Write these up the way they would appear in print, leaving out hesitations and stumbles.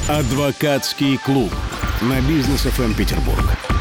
Адвокатский клуб на Бизнес ФМ Петербург.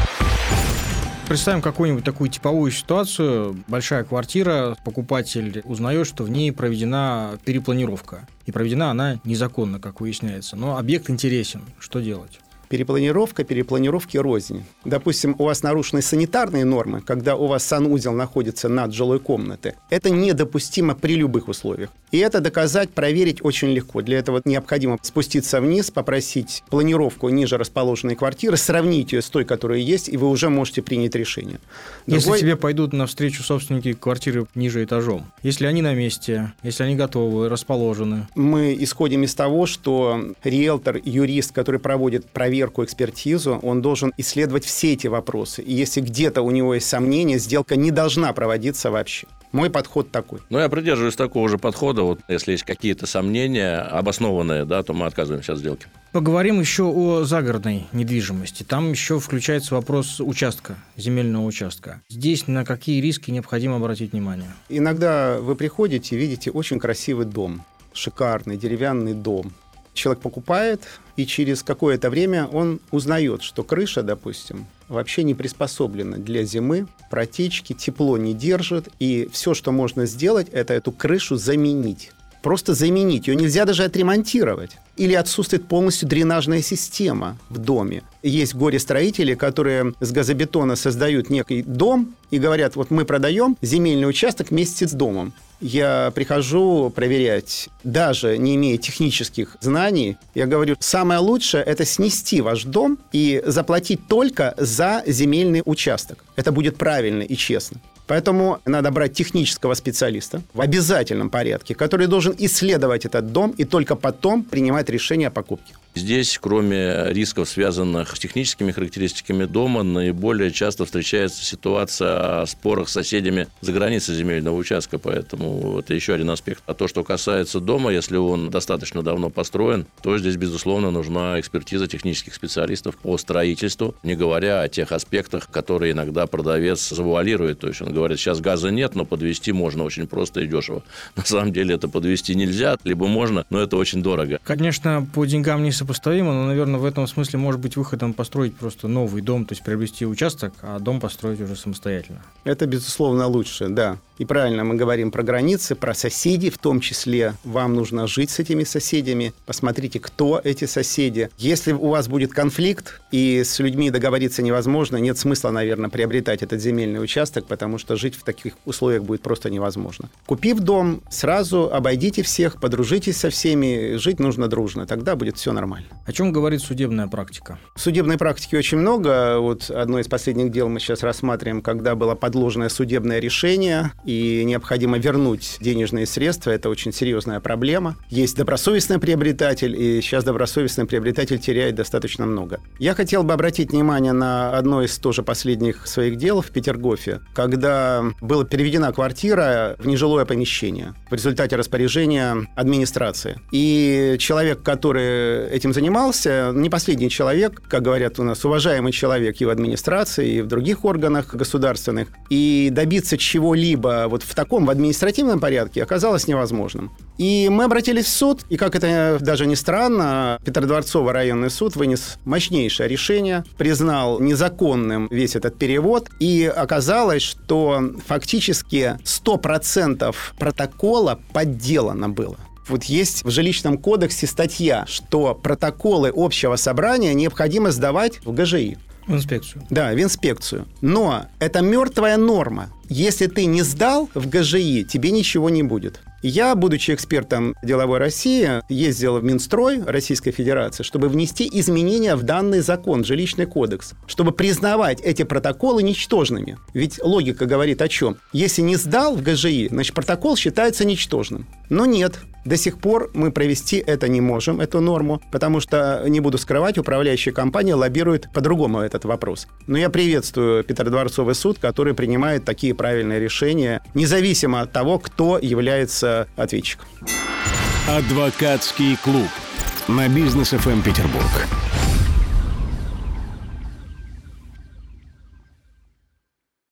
Представим какую-нибудь такую типовую ситуацию. Большая квартира, покупатель узнает, что в ней проведена перепланировка. И проведена она незаконно, как выясняется. Но объект интересен. Что делать? Перепланировка, перепланировки рознь. Допустим, у вас нарушены санитарные нормы, когда у вас санузел находится над жилой комнатой. Это недопустимо при любых условиях. И это доказать, проверить очень легко. Для этого необходимо спуститься вниз, попросить планировку ниже расположенной квартиры, сравнить ее с той, которая есть, и вы уже можете принять решение. Если тебе пойдут навстречу собственники квартиры ниже этажом, если они на месте, если они готовы, расположены. Мы исходим из того, что риэлтор, юрист, который проводит проверку, экспертизу, он должен исследовать все эти вопросы. И если где-то у него есть сомнения, сделка не должна проводиться вообще. Мой подход такой. Я придерживаюсь такого же подхода. Вот если есть какие-то сомнения обоснованные, то мы отказываемся от сделки. Поговорим еще о загородной недвижимости. Там еще включается вопрос участка, земельного участка. Здесь на какие риски необходимо обратить внимание? Иногда вы приходите и видите очень красивый дом, шикарный деревянный дом. Человек покупает, и через какое-то время он узнает, что крыша, допустим, вообще не приспособлена для зимы, протечки, тепло не держит, и все, что можно сделать, это эту крышу заменить. Просто заменить. Ее нельзя даже отремонтировать. Или отсутствует полностью дренажная система в доме. Есть горе-строители, которые с газобетона создают некий дом и говорят, вот мы продаем земельный участок вместе с домом. Я прихожу проверять, даже не имея технических знаний, я говорю, самое лучшее – это снести ваш дом и заплатить только за земельный участок. Это будет правильно и честно. Поэтому надо брать технического специалиста в обязательном порядке, который должен исследовать этот дом и только потом принимать решение о покупке. Здесь, кроме рисков, связанных с техническими характеристиками дома, наиболее часто встречается ситуация о спорах с соседями за границей земельного участка, поэтому это еще один аспект. А то, что касается дома, если он достаточно давно построен, то здесь, безусловно, нужна экспертиза технических специалистов по строительству, не говоря о тех аспектах, которые иногда продавец завуалирует. То есть он говорит, сейчас газа нет, но подвести можно очень просто и дешево. На самом деле это подвести нельзя, либо можно, но это очень дорого. Конечно, по деньгам не сопоставимо, но, наверное, в этом смысле может быть выходом построить просто новый дом, то есть приобрести участок, а дом построить уже самостоятельно. Это, безусловно, лучше, да. И правильно мы говорим про границы, про соседей, в том числе вам нужно жить с этими соседями. Посмотрите, кто эти соседи. Если у вас будет конфликт, и с людьми договориться невозможно, нет смысла, наверное, приобретать этот земельный участок, потому что жить в таких условиях будет просто невозможно. Купив дом, сразу обойдите всех, подружитесь со всеми, жить нужно дружно, тогда будет все нормально. О чем говорит судебная практика? Судебной практики очень много. Вот одно из последних дел мы сейчас рассматриваем, когда было подложенное судебное решение, и необходимо вернуть денежные средства. Это очень серьезная проблема. Есть добросовестный приобретатель, и сейчас добросовестный приобретатель теряет достаточно много. Я хотел бы обратить внимание на одно из тоже последних своих дел в Петергофе, когда была переведена квартира в нежилое помещение в результате распоряжения администрации. И человек, который этим занимался, не последний человек, как говорят у нас, уважаемый человек и в администрации, и в других органах государственных, и добиться чего-либо вот в таком, в административном порядке оказалось невозможным. И мы обратились в суд, и, как это даже ни странно, Петродворцовый районный суд вынес мощнейшее решение, признал незаконным весь этот перевод, и оказалось, что фактически 100% протокола подделано было. Вот есть в жилищном кодексе статья, что протоколы общего собрания необходимо сдавать в ГЖИ. В инспекцию. Да, в инспекцию. Но это мертвая норма. Если ты не сдал в ГЖИ, тебе ничего не будет. Я, будучи экспертом деловой России, ездил в Минстрой Российской Федерации, чтобы внести изменения в данный закон, жилищный кодекс, чтобы признавать эти протоколы ничтожными. Ведь логика говорит о чем? Если не сдал в ГЖИ, значит, протокол считается ничтожным. Но нет. До сих пор мы провести это не можем, эту норму, потому что, не буду скрывать, управляющая компания лоббирует по-другому этот вопрос. Но я приветствую Петродворцовый суд, который принимает такие правильные решения, независимо от того, кто является ответчиком. Адвокатский клуб на Бизнес ФМ Петербург.